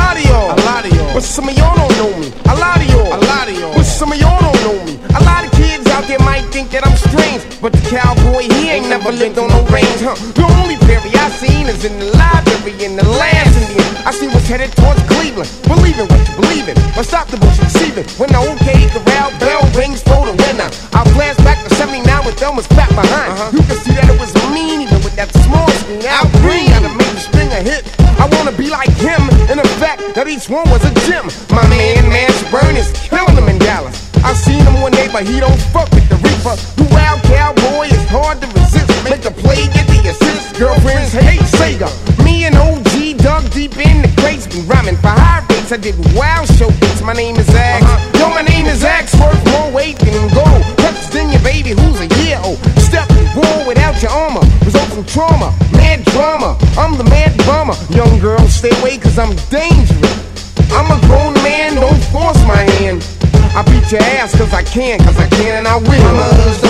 lot of y'all. But some of y'all don't know me. A lot of y'all. But some of y'all don't know me. A lot of kids out there might think that I'm strange, but the cowboy, he ain't never lived on no range, huh? The only Perry I seen is in the library in the last Indian. I see what's headed towards Cleveland. Believe in what you believe in, but stop the bullshit deceiving. When the OK Corral bell rings for the winner, I'll flash back to 79 with Thelma's fat behind. You can see that it was mean even with that small screen. Al Green gotta make the string a hit. I wanna be like him in the fact that each one was a gem. My man, Mashburn is killing them in Dallas. I seen him one day, but he don't fuck with the Reaper. The wild cowboy is hard to resist. Make the play, get the assist. Girlfriends hate Sega. Me and OG dug deep in the crates, be rhyming for high rates. I did wild show beats. My name is Axe. Yo, my name is Axe. Worth more weight than gold. Touched in your baby who's a year old. Step war without your armor. Result from trauma, mad drama. I'm the mad bummer. Young girl, stay away 'cause I'm dangerous. I'm a grown man, don't force my hand. I beat your ass 'cause I can and I will.